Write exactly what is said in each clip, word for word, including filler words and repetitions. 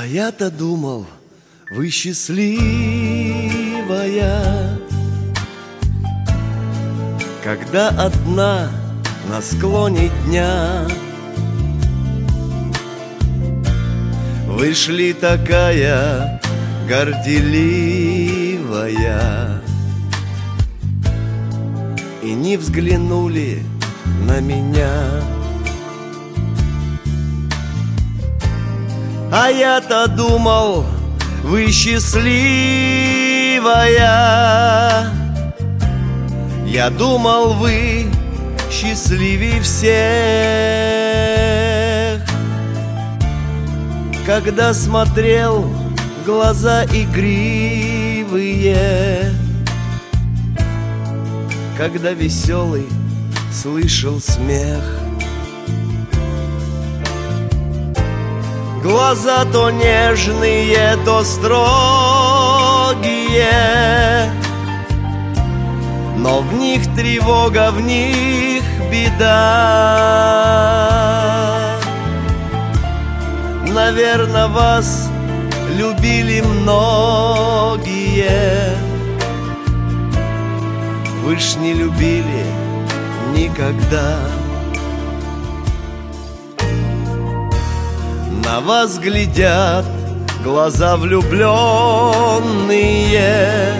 А я-то думал, вы счастливая, когда одна на склоне дня вышли такая горделивая и не взглянули на меня. А я-то думал, вы счастливая, я думал, вы счастливее всех, когда смотрел в глаза игривые, когда веселый слышал смех. Глаза то нежные, то строгие, но в них тревога, в них беда. Наверно, вас любили многие, вы ж не любили никогда. На вас глядят глаза влюбленные,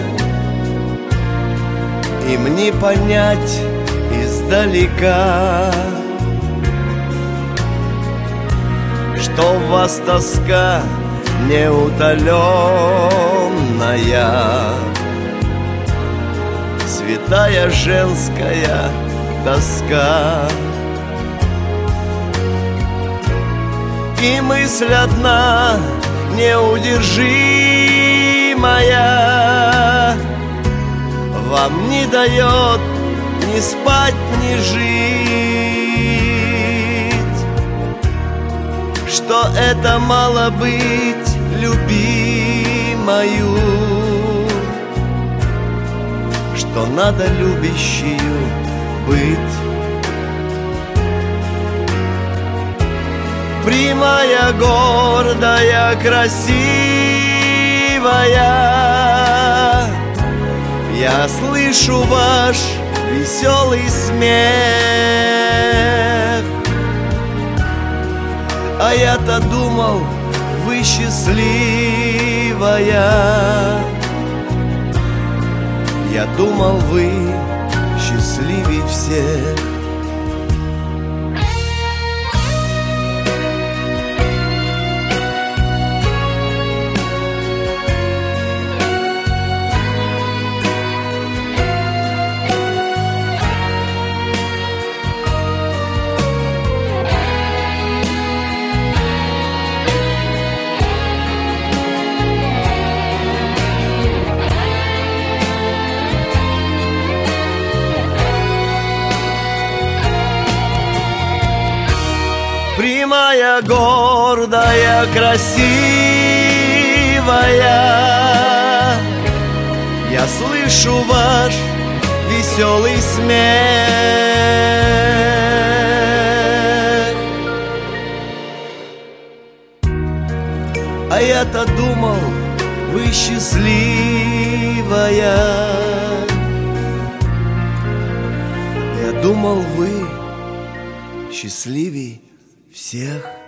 им не понять издалека, что в вас тоска неутоленная, святая женская тоска. И мысль одна неудержимая вам не дает ни спать, ни жить, что это мало быть любимою, что надо любящую быть. Прямая, гордая, красивая, я слышу ваш веселый смех. А я-то думал, вы счастливая, я думал, вы счастливее всех. Прямая, гордая, красивая, я слышу ваш веселый смех. А я-то думал, вы счастливая, я думал, вы счастливей всех.